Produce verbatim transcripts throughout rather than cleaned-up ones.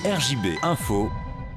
R J B Info,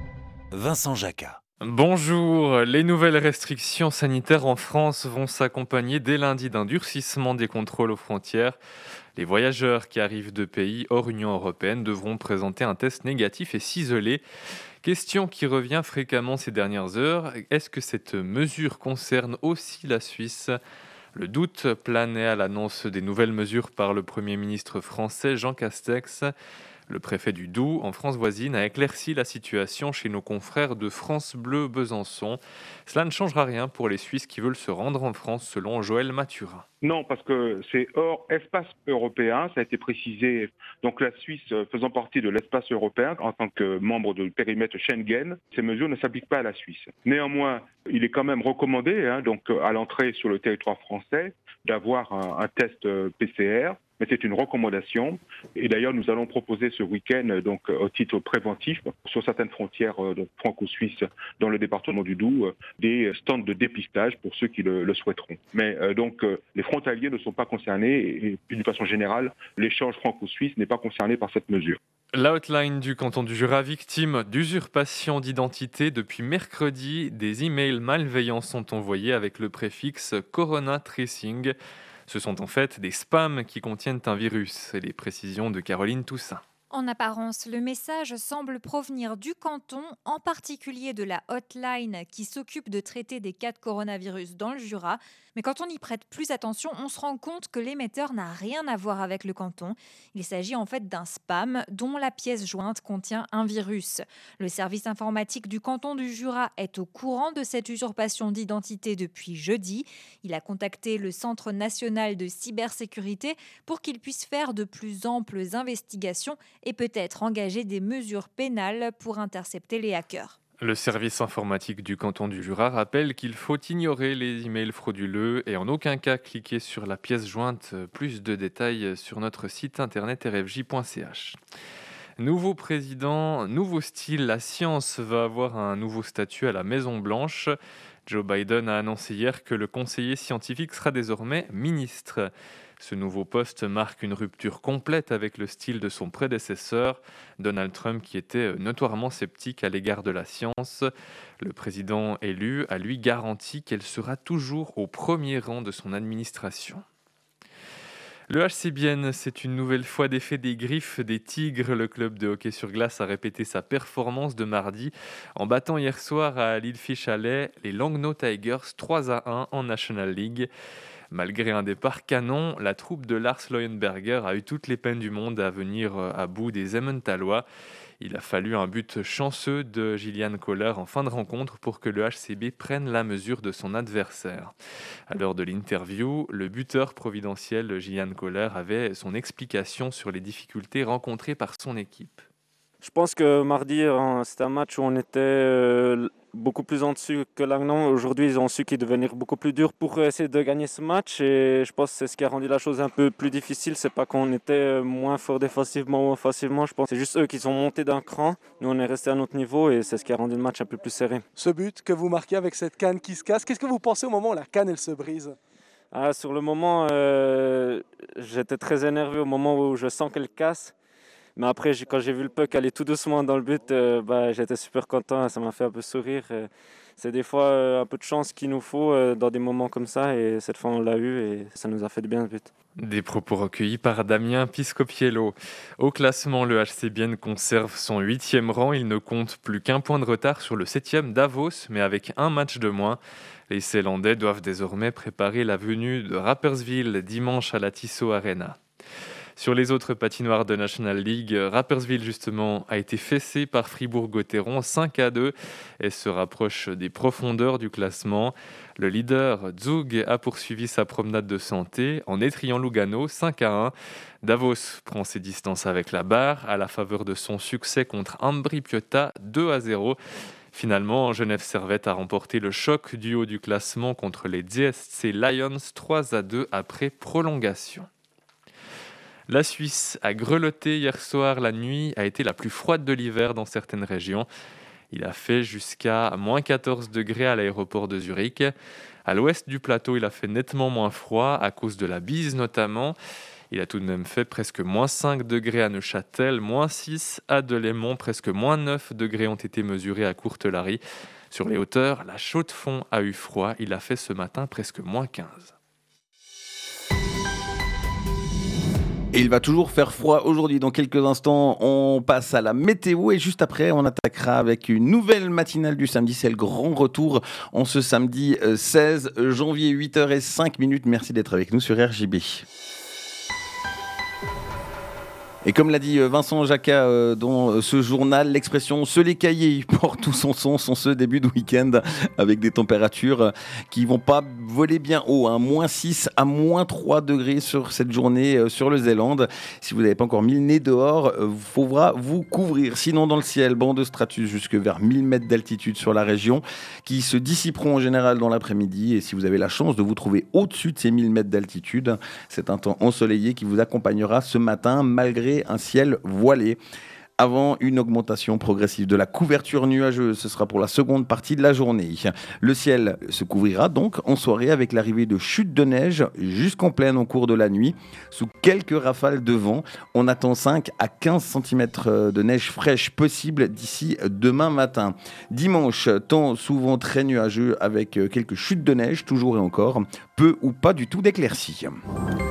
Vincent Jacquat. Bonjour, les nouvelles restrictions sanitaires en France vont s'accompagner dès lundi d'un durcissement des contrôles aux frontières. Les voyageurs qui arrivent de pays hors Union européenne devront présenter un test négatif et s'isoler. Question qui revient fréquemment ces dernières heures, est-ce que cette mesure concerne aussi la Suisse ? Le doute planait à l'annonce des nouvelles mesures par le Premier ministre français Jean Castex. Le préfet du Doubs, en France voisine, a éclairci la situation chez nos confrères de France Bleu Besançon. Cela ne changera rien pour les Suisses qui veulent se rendre en France, selon Joël Mathurin. Non, parce que c'est hors espace européen, ça a été précisé. Donc la Suisse faisant partie de l'espace européen en tant que membre du périmètre Schengen, ces mesures ne s'appliquent pas à la Suisse. Néanmoins, il est quand même recommandé, hein, donc à l'entrée sur le territoire français, d'avoir un, un test P C R. Mais c'est une recommandation. Et d'ailleurs, nous allons proposer ce week-end, donc au titre préventif, sur certaines frontières franco-suisses dans le département du Doubs, des stands de dépistage pour ceux qui le, le souhaiteront. Mais euh, donc, euh, les frontaliers ne sont pas concernés et, d'une façon générale, l'échange franco-suisse n'est pas concerné par cette mesure. La hotline du canton du Jura, victime d'usurpation d'identité. Depuis mercredi, des emails malveillants sont envoyés avec le préfixe Corona Tracing. Ce sont en fait des spams qui contiennent un virus. Les précisions de Caroline Toussaint. En apparence, le message semble provenir du canton, en particulier de la hotline qui s'occupe de traiter des cas de coronavirus dans le Jura. Mais quand on y prête plus attention, on se rend compte que l'émetteur n'a rien à voir avec le canton. Il s'agit en fait d'un spam dont la pièce jointe contient un virus. Le service informatique du canton du Jura est au courant de cette usurpation d'identité depuis jeudi. Il a contacté le Centre national de cybersécurité pour qu'il puisse faire de plus amples investigations et peut-être engager des mesures pénales pour intercepter les hackers. Le service informatique du canton du Jura rappelle qu'il faut ignorer les emails frauduleux et en aucun cas cliquer sur la pièce jointe. Plus de détails sur notre site internet r f j point c h. Nouveau président, nouveau style, la science va avoir un nouveau statut à la Maison-Blanche. Joe Biden a annoncé hier que le conseiller scientifique sera désormais ministre. Ce nouveau poste marque une rupture complète avec le style de son prédécesseur, Donald Trump, qui était notoirement sceptique à l'égard de la science. Le président élu a lui garanti qu'elle sera toujours au premier rang de son administration. Le H C Bienne, c'est une nouvelle fois défait des Griffes des Tigres. Le club de hockey sur glace a répété sa performance de mardi en battant hier soir à Lillefiche-Chalet les Langnau Tigers trois à un en National League. Malgré un départ canon, la troupe de Lars Leuenberger a eu toutes les peines du monde à venir à bout des Emmentalois. Il a fallu un but chanceux de Gillian Kohler en fin de rencontre pour que le H C B prenne la mesure de son adversaire. À l'heure de l'interview, le buteur providentiel Gillian Kohler avait son explication sur les difficultés rencontrées par son équipe. Je pense que mardi, c'était un match où on était beaucoup plus en dessus que Langnau. Aujourd'hui, ils ont su qu'il devenir beaucoup plus dur pour essayer de gagner ce match. Et je pense que c'est ce qui a rendu la chose un peu plus difficile. C'est pas qu'on était moins fort défensivement ou offensivement. Je pense que c'est juste eux qui sont montés d'un cran. Nous, on est resté à notre niveau et c'est ce qui a rendu le match un peu plus serré. Ce but que vous marquez avec cette canne qui se casse, qu'est-ce que vous pensez au moment où la canne elle se brise ? Ah, sur le moment, euh, j'étais très énervé au moment où je sens qu'elle casse. Mais après, quand j'ai vu le puck aller tout doucement dans le but, euh, bah, j'étais super content, ça m'a fait un peu sourire. C'est des fois euh, un peu de chance qu'il nous faut euh, dans des moments comme ça, et cette fois on l'a eu et ça nous a fait du bien ce but. Des propos recueillis par Damien Piscopiello. Au classement, le H C Bienne conserve son huitième rang. Il ne compte plus qu'un point de retard sur le septième Davos, mais avec un match de moins. Les Ceylandais doivent désormais préparer la venue de Rapperswil dimanche à la Tissot Arena. Sur les autres patinoires de National League, Rapperswil justement a été fessé par Fribourg-Gotteron cinq à deux et se rapproche des profondeurs du classement. Le leader Zug a poursuivi sa promenade de santé en étriant Lugano cinq à un. Davos prend ses distances avec la barre à la faveur de son succès contre Ambri Piotta deux à zéro. Finalement, Genève Servette a remporté le choc du haut du classement contre les D S C Lions trois à deux après prolongation. La Suisse a grelotté hier soir. La nuit a été la plus froide de l'hiver dans certaines régions. Il a fait jusqu'à moins quatorze degrés à l'aéroport de Zurich. À l'ouest du plateau, il a fait nettement moins froid à cause de la bise notamment. Il a tout de même fait presque moins cinq degrés à Neuchâtel, moins six à Delémont, presque moins neuf degrés ont été mesurés à Courtelary. Sur les hauteurs, la Chaux-de-Fonds a eu froid, il a fait ce matin presque moins quinze. Et il va toujours faire froid aujourd'hui. Dans quelques instants, on passe à la météo et juste après, on attaquera avec une nouvelle matinale du samedi. C'est le grand retour en ce samedi seize janvier, huit heures cinq. Merci d'être avec nous sur R J B. Et comme l'a dit Vincent Jacquat dans ce journal, l'expression « se les cahiers » porte tout son sens en ce début de week-end avec des températures qui ne vont pas voler bien haut, hein. moins six à moins trois degrés sur cette journée sur le Zélande. Si vous n'avez pas encore mis le nez dehors, il faudra vous couvrir. Sinon, dans le ciel, banc de stratus jusque vers mille mètres d'altitude sur la région qui se dissiperont en général dans l'après-midi. Et si vous avez la chance de vous trouver au-dessus de ces mille mètres d'altitude, c'est un temps ensoleillé qui vous accompagnera ce matin malgré un ciel voilé. Avant une augmentation progressive de la couverture nuageuse, ce sera pour la seconde partie de la journée. Le ciel se couvrira donc en soirée avec l'arrivée de chutes de neige jusqu'en pleine au cours de la nuit. Sous quelques rafales de vent, on attend cinq à quinze centimètres de neige fraîche possible d'ici demain matin. Dimanche, temps souvent très nuageux avec quelques chutes de neige, toujours et encore, peu ou pas du tout d'éclaircies.